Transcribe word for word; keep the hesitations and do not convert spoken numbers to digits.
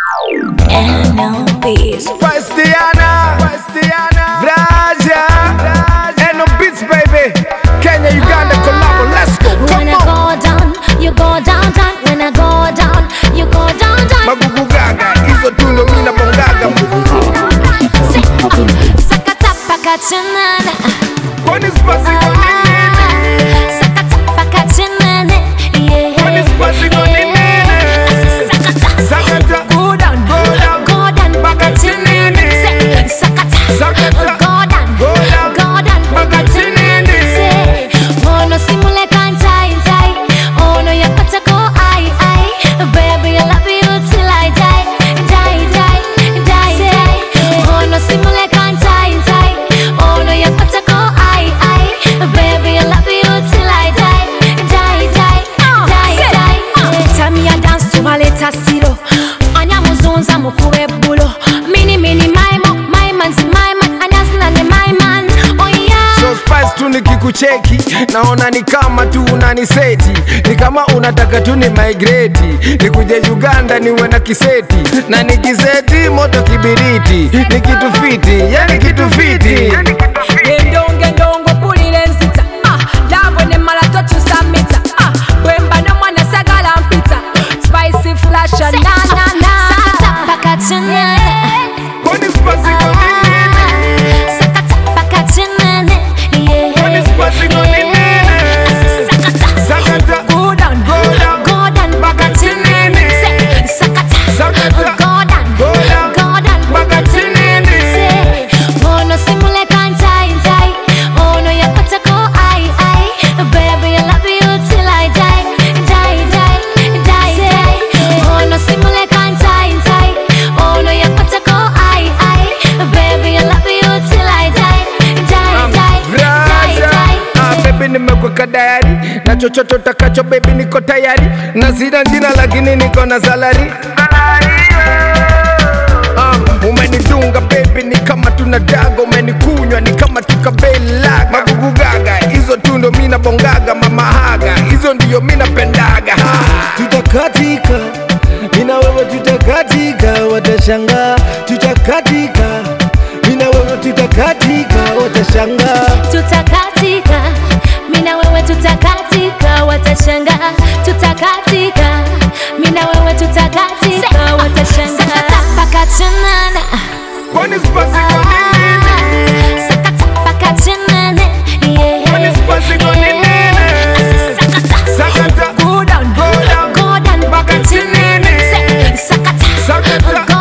N O Beats. Pastiana, Vraja, N O Beats, baby. Kenya, Uganda, collabo, let's go. Come when on. I go down, you go down, down. When I go down, you go down, down. Magugu gaga, hizo tundo mina bongaga. Sakata pakachinana. Kwani spasi kwa nini? Sakata pakachinana. Yeah. Kwani spasi kwa nini? Sakata, Go down, go down, go down, pakachinini. Sakata, Sakata, go down, go down, go down, pakachinini. say, oh no, simule kantai, tai. Oh no, you put a go, I, I. Baby, I love you till I die, die, die, die, die. Oh no, simule kantai, tai. Oh no, you put a go, I, I. Baby, I love you till I die, die, die, die, die. Tell me I dance to my latest siro. Anya muzunza mukube bulo. Mini mini my mo, my man's my man. Anyasna ni my man. Oh yeah. So spice tu nikikucheki, naona ni kama tu unaniseti. Ni kama unataka tu ni migrate. Nikuje Uganda niwe na kiseti. Na nikiseti moto kibiriti. Ni kitu fiti, yani kitu fiti. Gendongo gendongo pulile nzita ah lavo ne mala tochusa mita ah bwemba no mwana sagala mpita spicy flash na na na Sakata pakachinana. Kwani spasi kwa nini? Sakata pakachinana. Yeah. Kwani spasi kwa nini? Sakata, go down go down, Go down, pakachinini. Sakata, Sakata, go down, go down, go down, pakachinini. say, oh no, simule kantai, tai. Oh no, you put a go, I, I. Baby, I love you till I die, die, die, die, die. Oh no, simule kantai, tai. Oh no, you put a go, I, I. Baby, I love you till I die, die, die, die, Vraja, die. ah, baby nimekuweka dayari. Na chochote utakacho baby niko tayari. Na sina jina lakini niko na salary. Um, umenidunga baby ni kama tuna daga. Umenikunywa ni kama tukabelaga. Magugu gaga, hizo tundo mina bongaga. Mama haga, hizo ndiyo mina pendaga. Ha. Tutakatika, mina wewe tutakatika, watashangaa. Tutakatika, mina wewe tutakatika, watashangaa. Tutakatika, mina wewe tutakatika, watashanga. Tutakatika, mina wewe tutakatika, watashanga. Sakata pakachinana. Kwani spasi kwa nini? Sakata pakachinana. Yeah. Kwani spasi kwa nini? Sakata, go down go down, Go down, pakachinini. Sakata, Sakata,